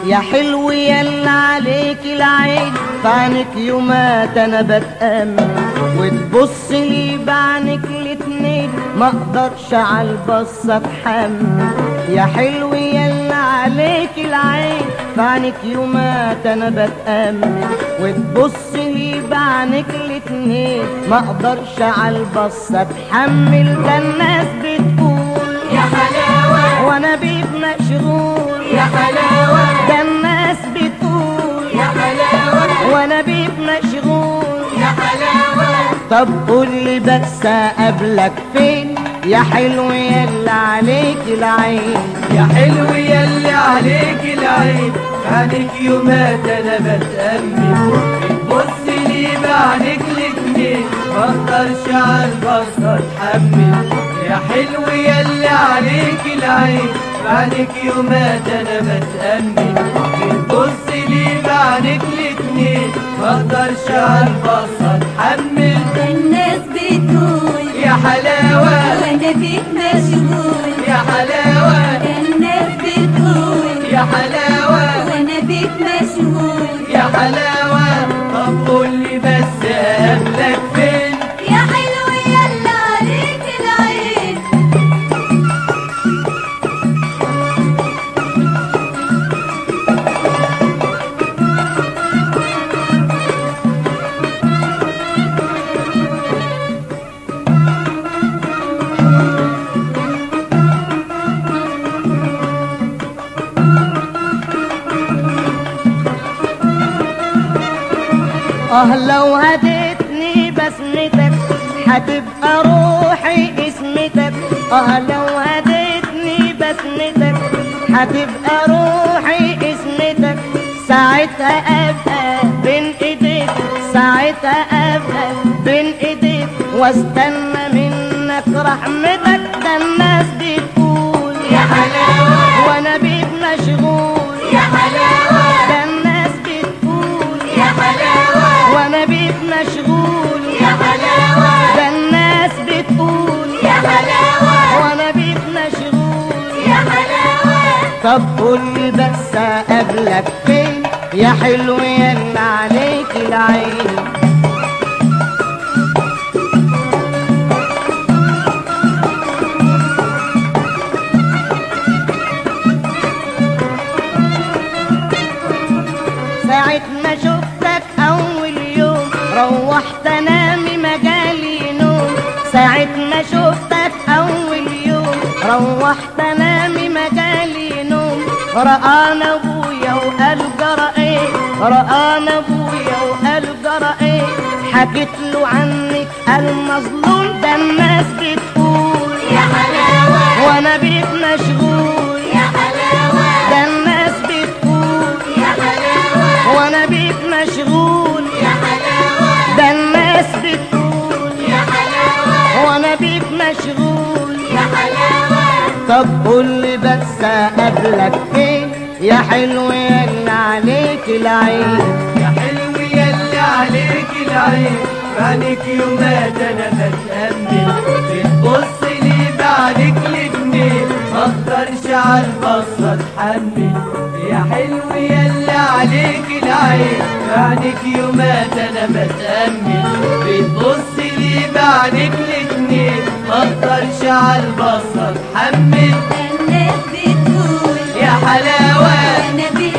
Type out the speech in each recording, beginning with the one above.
يا حلو يلا عليك العين فعنك يومات انا بتأمل وتبص لي بعينك الاتنين ما اقدرش عالبصة اتحمل. يا حلو يلا عليك العين فعنك يومات انا بتأمل وتبص لي بعينك الاتنين ما اقدرش عالبصة اتحمل. ده الناس بتقول يا حلاوة وانا بيك مشغول يا حلاوة، ده الناس بتقول يا حلاوة وانا بيك مشغول يا حلاوة. طب قولي بس اقابلك فين يا حلو يلا عليك العين. يا حلو يلي عليك العين عنك يومات انا بتأمل بتبص لي بعينك الاتنين ما اقدرش عالبصة اتحمل. يا حلو يلي عليك العين عنك يومات انا بتأمل بتبص لي بعينك الاتنين ما اقدرش عالبصة اتحمل. الناس بتقول يا حلاوة وانا بيك مشغول يا حلاوة الناس بتقول يا حلاوة وانا بيك مشغول يا حلاوة. طب قولي بس اقابلك فين يا حلو يلا عليك العين. لو هديتني بسمتك هتبقى روحي اسمتك. لو هديتني بسمتك هتبقى روحي اسمتك. ساعتها ابقى بين ايديك ساعتها ابقى بين ايديك واستنى منك رحمتك. ده الناس بتقول يا حلاوة وانا بيك مشغول يا حلاوة ده الناس بتقول يا حلاوة وانا بيك مشغول يا حلاوة ده الناس بتقول يا حلاوة وانا بيك مشغول. يا حلاوة. طب قولي بس اقابلك فين يا حلو يلا عليك العين. ساعة ما شفتك أول يوم روحت أنامي مجالي نوم. ساعة ما شفتك أول يوم روحت أنامي مجالي نوم. رآنا أبويا وقال جرى إيه رآنا أبويا وقال جرى إيه حكيت له عنك المظلوم. ده الناس بتقول يا حلاوة وأنا بيك مشغول يا حلاوة ده الناس بتقول يا حلاوة وانا بيك مشغول يا حلاوة ده الناس بتقول يا حلاوة وانا بيك مشغول. يا حلاوة. طب قولي بس اقابلك فين يا حلو يلا عليك العين. يا حلو يلي عليك العين عنك يومات انا بتأمل بتبص لي بعينك الاتنين ما اقدرش عالبصة اتحمل. يا حلو يلي عليك العين عنك يومات انا بتأمل بتبص لي بعينك الاتنين ما اقدرش عالبصة اتحمل. الناس بتقول يا حلاوة وانا بيك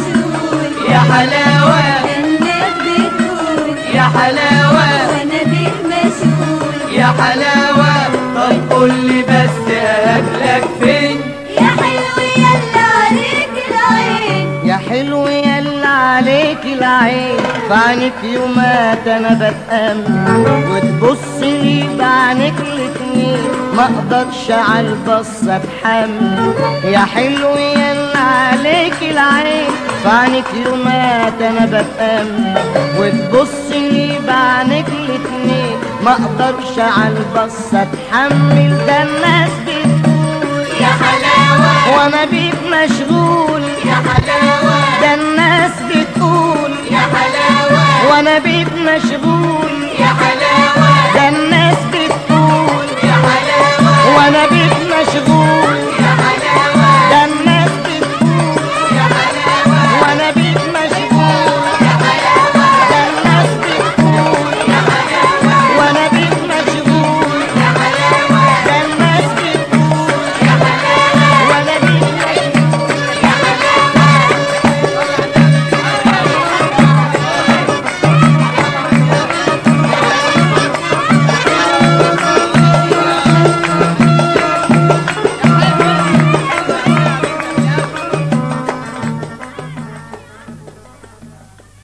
مشغول يا حلاوة الناس بتقول يا حلاوة وانا بيك مشغول يا حلاوة. طب قولي بس اقابلك فين يا حلو يلا عليك العين. يا حلو يلا عليك العين فعنك يومات انا بتأمل وتبص لي بعينك الاتنين ما اقدرش عالبصة اتحمل. يا حلو يلا عليك العين فعنك يومات انا بتأمل وتبص لي بعينك الاتنين ما اقدرش عالبصة اتحمل. ده الناس بتقول يا حلاوة وانا بيك مشغول يا حلاوة ده الناس بتقول يا حلاوة وانا بيك مشغول يا حلاوة ده الناس بتقول يا حلاوة وانا بيك